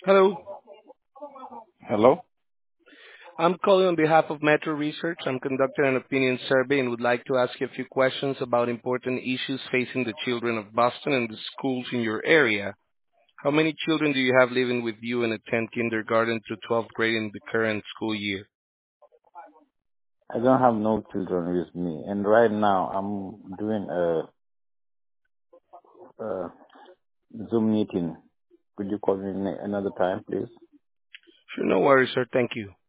Hello. Hello? I'm calling on behalf of Metro Research. I'm conducting an opinion survey and would like to ask you a few questions about important issues facing the children of Boston and the schools in your area. How many children do you have living with you and attend kindergarten through 12th grade in the current school year? I don't have no children with me, and right now I'm doing a Zoom meeting. Could you call me another time, please? Sure, no worries, sir. Thank you.